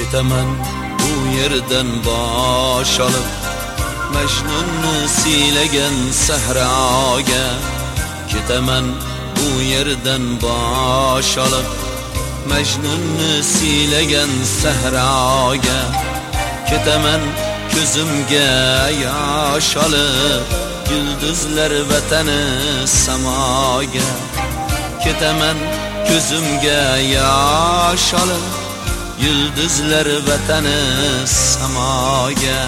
Ketaman bu yerdan bosh olib, Majnunni siylagan sahroga. Ketaman bu yerdan bosh olib, Majnunni siylagan sahroga. Ketaman ko'zimga yosh olib, yulduzlar vatani samoga. Ketaman ko'zimga yosh olib, yulduzlar vatani samoga.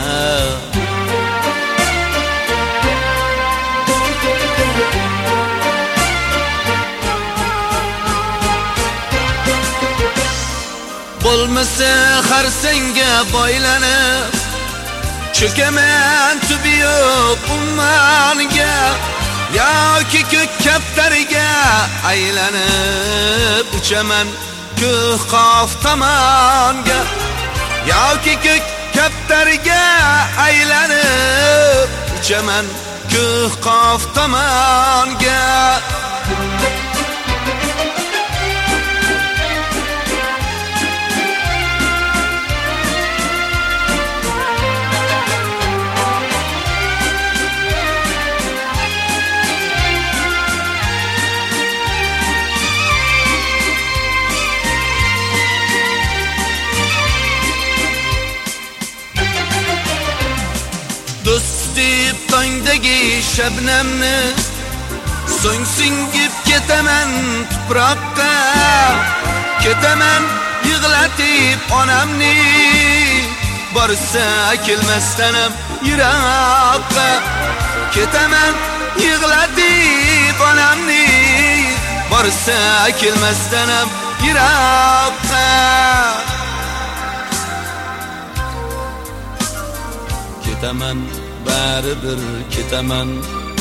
Bo'lmasa xarsanga boylanib, cho'kaman tubi yo'q ummoniga. Yoki ko'k kaptariga aylanib, uchaman ko'k qof tomonga. Yoki ko'k kaptariga aylanib, uchaman ko'k qof tomonga. Do'stib tongdagi shabnamni, so'ng singib ketaman tuproqqa. Ketaman yig'latib onamni, borsa kelmasdan ham yiroqqa. Ketaman yig'latib onamni, borsa kelmasdan ham yiroqqa. Ketaman baribir ketaman,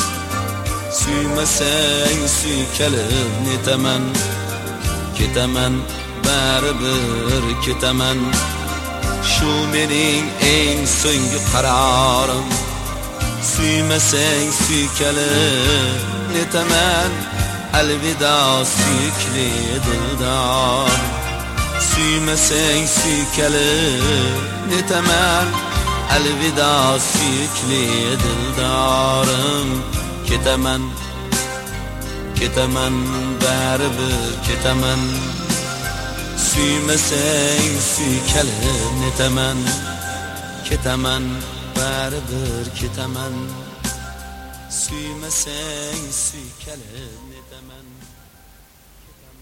suymasang suykalib netaman. Ketaman baribir ketaman, shu mening eng so'nggi qarorim. Suymasang suykalib netaman, alvido suyukli dildor. Suymasang suykalib netaman, alvido suyukli dildorim. Ketaman, ketaman baribir ketaman, suymasang suykalib netaman. Ketaman baribir ketaman, suymasang suykalib